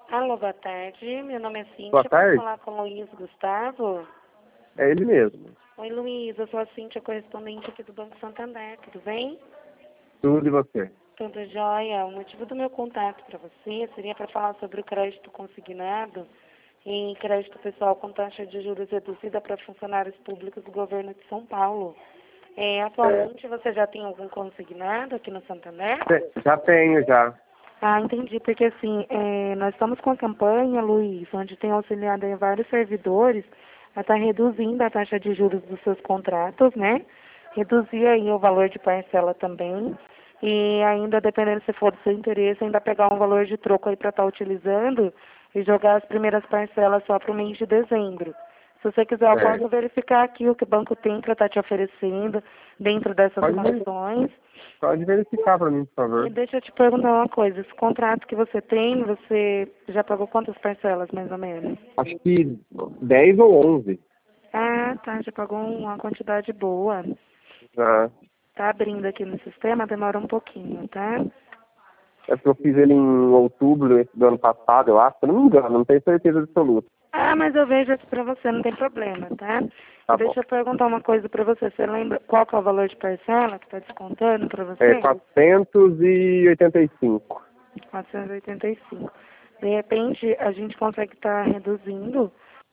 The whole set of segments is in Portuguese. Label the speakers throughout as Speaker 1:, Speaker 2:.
Speaker 1: Alô, boa tarde. Meu nome é Cíntia.
Speaker 2: Boa tarde.
Speaker 1: Posso falar com o Luiz Gustavo?
Speaker 2: É ele mesmo.
Speaker 1: Oi, Luiz. Eu sou a Cíntia, correspondente aqui do Banco Santander. Tudo bem?
Speaker 2: Tudo e você?
Speaker 1: Tudo jóia. O motivo do meu contato para você seria para falar sobre o crédito consignado e crédito pessoal com taxa de juros reduzida para funcionários públicos do governo de São Paulo. Atualmente você já tem algum consignado aqui no Santander?
Speaker 2: Já tenho, já.
Speaker 1: Ah, entendi, porque assim, nós estamos com a campanha, Luiz, onde tem auxiliado aí vários servidores a estar reduzindo a taxa de juros dos seus contratos, né? Reduzir aí o valor de parcela também. E ainda, dependendo se for do seu interesse, ainda pegar um valor de troco aí para estar utilizando e jogar as primeiras parcelas só para o mês de dezembro. Se você quiser, eu posso verificar aqui o que o banco tem para estar te oferecendo dentro dessas condições.
Speaker 2: Pode verificar para mim, por favor.
Speaker 1: E deixa eu te perguntar uma coisa. Esse contrato que você tem, você já pagou quantas parcelas, mais ou menos?
Speaker 2: Acho que 10 ou 11.
Speaker 1: Ah, tá. Já pagou uma quantidade boa.
Speaker 2: Já.
Speaker 1: Tá abrindo aqui no sistema, demora um pouquinho, tá?
Speaker 2: É porque eu fiz ele em outubro do ano passado, eu acho. Se eu não me engano, não tenho certeza absoluta.
Speaker 1: Ah, mas eu vejo aqui pra você, não tem problema, tá?
Speaker 2: Tá
Speaker 1: E deixa eu perguntar uma coisa pra você. Você lembra qual que é o valor de parcela que tá descontando pra você?
Speaker 2: É 485.
Speaker 1: 485. De repente, a gente consegue estar reduzindo,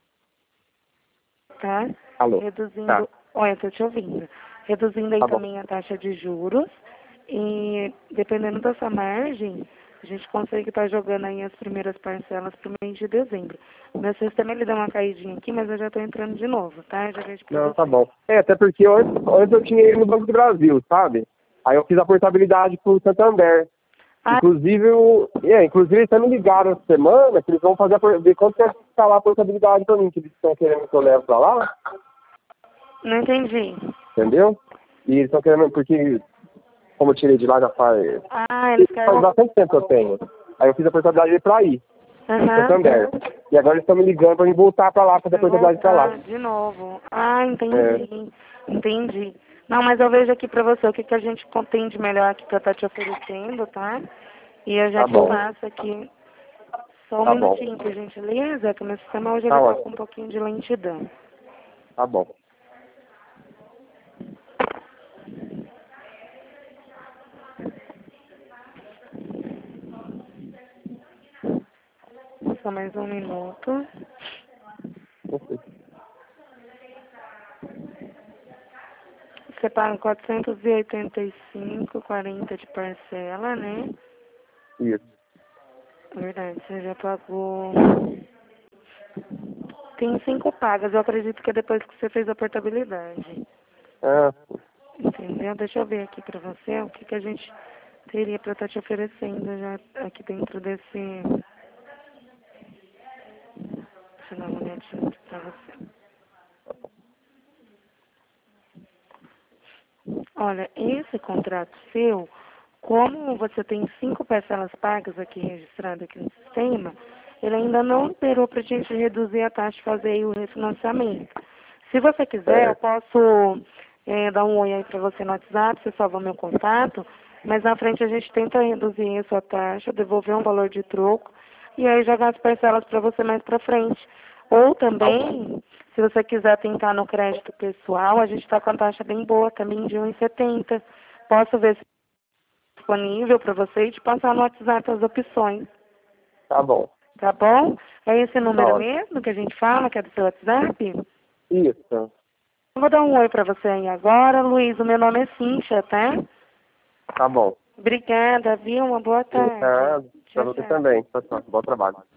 Speaker 1: tá?
Speaker 2: Alô?
Speaker 1: Reduzindo.
Speaker 2: Tá.
Speaker 1: Olha, eu tô te ouvindo. Reduzindo aí
Speaker 2: Tá bom.
Speaker 1: também a taxa de juros. E dependendo da sua margem, a gente consegue estar jogando aí as primeiras parcelas pro mês de dezembro. O meu sistema ele deu uma caidinha aqui, mas eu já tô entrando de novo, tá? Já vejo pra
Speaker 2: Não,
Speaker 1: você.
Speaker 2: tá bom. Até porque antes eu tinha ele no Banco do Brasil, sabe? Aí eu fiz a portabilidade pro Santander.
Speaker 1: Ah,
Speaker 2: Inclusive, inclusive eles também me ligaram essa semana que eles vão fazer ver quanto quer ficar lá a portabilidade pra mim, que eles estão querendo que eu leve pra lá,
Speaker 1: não entendi.
Speaker 2: entendeu? E eles estão querendo, porque como eu tirei de lá já faz
Speaker 1: Eles querem.
Speaker 2: bastante tempo que eu tenho. Aí eu fiz a portabilidade pra ir, pro
Speaker 1: Aham.
Speaker 2: Santander. E agora eles estão me ligando pra me voltar pra lá, fazer a portabilidade pra lá.
Speaker 1: De novo. Ah, entendi. Entendi. Não, mas eu vejo aqui pra você o que, que a gente tem de melhor aqui pra estar te oferecendo, tá? E eu já
Speaker 2: Tá
Speaker 1: te
Speaker 2: bom.
Speaker 1: passo aqui. Só um
Speaker 2: Tá bom.
Speaker 1: minutinho, por gentileza, que o meu sistema hoje
Speaker 2: Tá
Speaker 1: ele tá
Speaker 2: ótimo.
Speaker 1: com um pouquinho de lentidão.
Speaker 2: Tá bom.
Speaker 1: Só mais um minuto. Você paga 485,40 de parcela, né?
Speaker 2: Isso.
Speaker 1: Verdade, você já pagou. Tem 5 pagas, eu acredito que é depois que você fez a portabilidade.
Speaker 2: Ah,
Speaker 1: Entendeu? Deixa eu ver aqui pra você o que, que a gente teria pra estar te oferecendo já aqui dentro desse. Deixa eu dar uma olhadinha aqui pra você. Olha, esse contrato seu, como você tem 5 parcelas pagas aqui registradas aqui no sistema, ele ainda não liberou pra gente reduzir a taxa e fazer aí o refinanciamento. Se você quiser, eu posso dar um oi aí pra você no WhatsApp, você salva meu contato, mas na frente a gente tenta reduzir a sua taxa, devolver um valor de troco e aí jogar as parcelas pra você mais pra frente. Ou também, se você quiser tentar no crédito pessoal, a gente está com a taxa bem boa também de 1,70. Posso ver se é disponível para você e te passar no WhatsApp as opções.
Speaker 2: tá bom.
Speaker 1: Tá bom? É esse número
Speaker 2: Ótimo.
Speaker 1: mesmo que a gente fala, que é do seu WhatsApp?
Speaker 2: Isso.
Speaker 1: Eu vou dar um oi para você aí agora, Luiz. O meu nome é Cíntia, tá?
Speaker 2: Tá bom.
Speaker 1: Obrigada, viu? Uma boa tarde.
Speaker 2: Obrigado. Pra
Speaker 1: Tchau,
Speaker 2: você
Speaker 1: tchau.
Speaker 2: também. Tchau, tchau. Bom trabalho.